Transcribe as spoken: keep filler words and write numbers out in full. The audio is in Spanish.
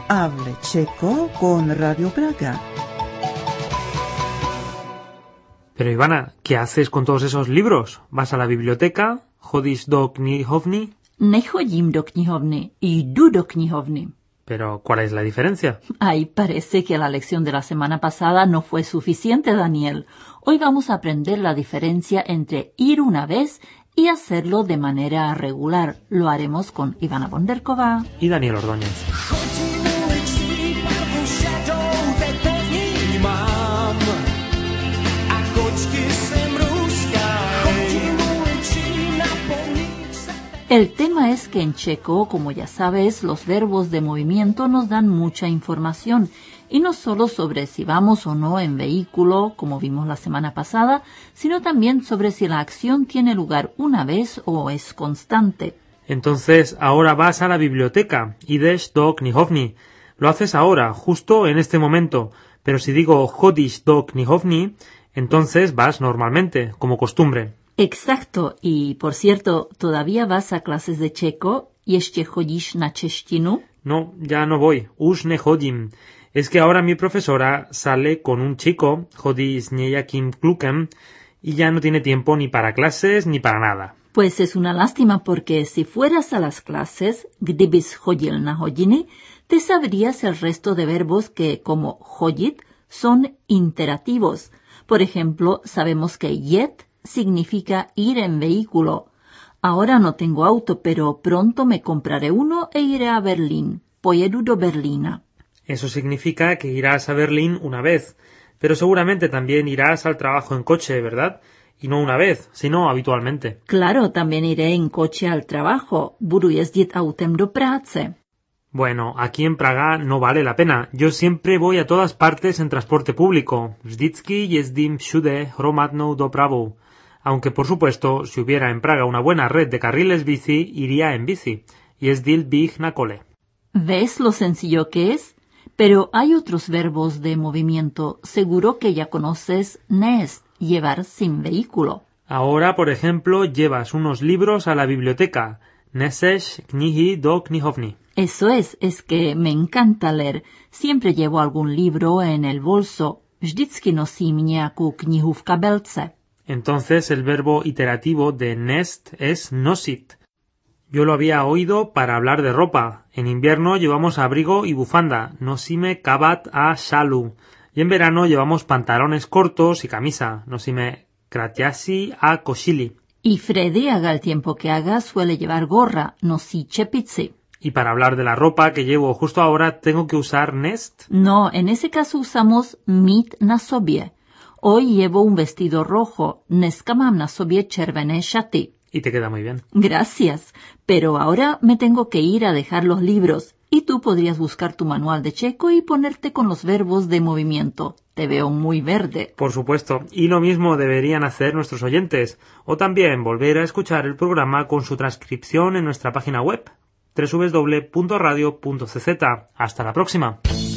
Hable checo con Radio Praga. Pero Ivana, ¿qué haces con todos esos libros? ¿Vas a la biblioteca? ¿Chodíš do knihovny? Nechodím do knihovny, jdu do knihovny. Pero, ¿cuál es la diferencia? Ay, parece que la lección de la semana pasada no fue suficiente, Daniel. Hoy vamos a aprender la diferencia entre ir una vez y hacerlo de manera regular. Lo haremos con Ivana Bonderkova y Daniel Ordóñez. El tema es que en checo, como ya sabes, los verbos de movimiento nos dan mucha información, y no solo sobre si vamos o no en vehículo, como vimos la semana pasada, sino también sobre si la acción tiene lugar una vez o es constante. Entonces, ahora vas a la biblioteca, ideš do knihovny. Lo haces ahora, justo en este momento, pero si digo chodíš do knihovny, entonces vas normalmente, como costumbre. Exacto, y por cierto, ¿todavía vas a clases de checo? ¿Ještě chodíš na češtinu? No, ya no voy, už nechodím. Es que ahora mi profesora sale con un chico, chodí s nějakým klukem, y ya no tiene tiempo ni para clases ni para nada. Pues es una lástima porque si fueras a las clases, kdybys chodil na hodiny, te sabrías el resto de verbos que, como chodit, son interativos. Por ejemplo, sabemos que jet significa ir en vehículo. Ahora no tengo auto, pero pronto me compraré uno e iré a Berlín. Pojedu do Berlína. Eso significa que irás a Berlín una vez, pero seguramente también irás al trabajo en coche, ¿verdad? Y no una vez, sino habitualmente. Claro, también iré en coche al trabajo. Budu jezdit autem do práce. Bueno, aquí en Praga no vale la pena. Yo siempre voy a todas partes en transporte público. Vždycky jezdím všude hromadnou dopravou. Aunque, por supuesto, si hubiera en Praga una buena red de carriles bici, iría en bici. Jezdil bych na kole. ¿Ves lo sencillo que es? Pero hay otros verbos de movimiento. Seguro que ya conoces nést, llevar sin vehículo. Ahora, por ejemplo, llevas unos libros a la biblioteca. Neseš knihy do knihovny. Eso es, es que me encanta leer. Siempre llevo algún libro en el bolso. Vždycky nosím nějakou knihu v kabelce. Entonces el verbo iterativo de nést es nosit. Yo lo había oído para hablar de ropa. En invierno llevamos abrigo y bufanda. Nosíme kabat a šalu. Y en verano llevamos pantalones cortos y camisa. Nosíme kraťasi a košili. Y Freddy, haga el tiempo que haga, suele llevar gorra. Nosí čepici. Y para hablar de la ropa que llevo justo ahora, ¿tengo que usar nést? No, en ese caso usamos mít na sobě. Hoy llevo un vestido rojo. Dneska mám na sobě červené šaty. Y te queda muy bien. Gracias. Pero ahora me tengo que ir a dejar los libros. Y tú podrías buscar tu manual de checo y ponerte con los verbos de movimiento. Te veo muy verde. Por supuesto. Y lo mismo deberían hacer nuestros oyentes. O también volver a escuchar el programa con su transcripción en nuestra página web doble u doble u doble u punto radio punto c z. Hasta la próxima.